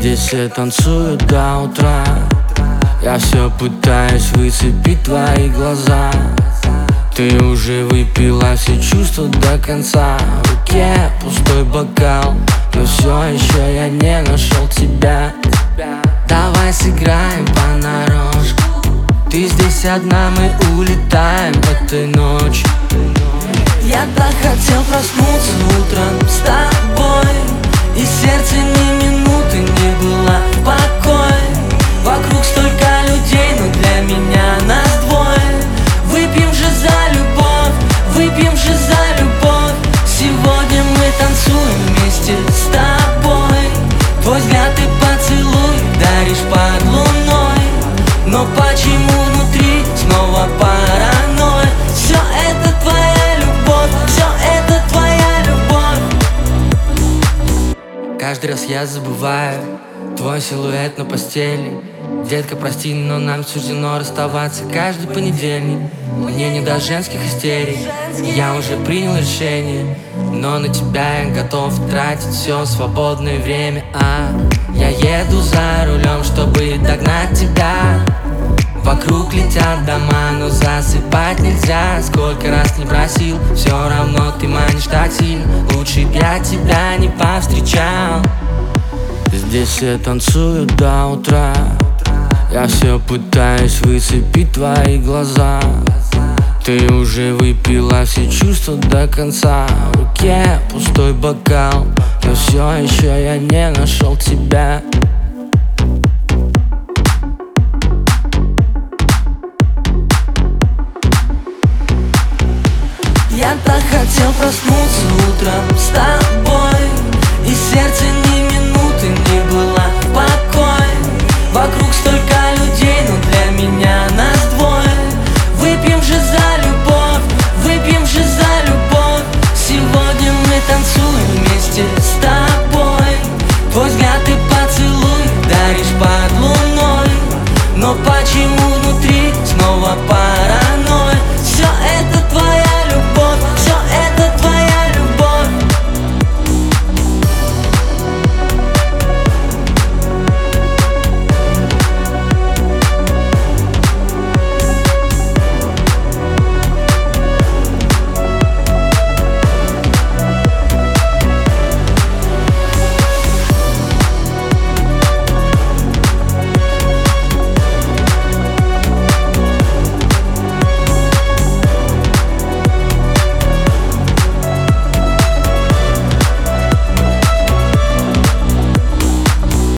Здесь все танцуют до утра. Я все пытаюсь выцепить твои глаза. Ты уже выпила все чувства до конца. В руке пустой бокал, но все еще я не нашел тебя. Давай сыграем понарошку. Ты здесь одна, мы улетаем этой ночью. Я так хотел проснуться утром с тобой, и сердце ни минуты не было в покое. Вокруг столько людей, но для меня нас двое. Выпьем же за любовь, выпьем же за любовь. Сегодня мы танцуем вместе с тобой. Твой взгляд и поцелуй даришь под луной. Но почему внутри снова паранойя? Все это твоя любовь, все это твоя любовь. Каждый раз я забываю твой силуэт на постели. Детка, прости, но нам суждено расставаться каждый понедельник. Мне не до женских истерик, я уже принял решение. Но на тебя я готов тратить все свободное время. Я еду за рулем, чтобы догнать тебя. Вокруг летят дома, но засыпать нельзя. Сколько раз не просил, все равно ты манишь так сильно. Лучше б я тебя не повстречал. Здесь все танцуют до утра. Я все пытаюсь выцепить твои глаза. Ты уже выпила все чувства до конца. В руке пустой бокал, но все еще я не нашел тебя. Я так хотел проснуться утром с тобой, и сердце ни минуты не было в покое. Вокруг столько людей, но для меня нас двое. Выпьем же за любовь, выпьем же за любовь. Сегодня мы танцуем вместе с тобой. Твой взгляд и поцелуй даришь под луной. Но почему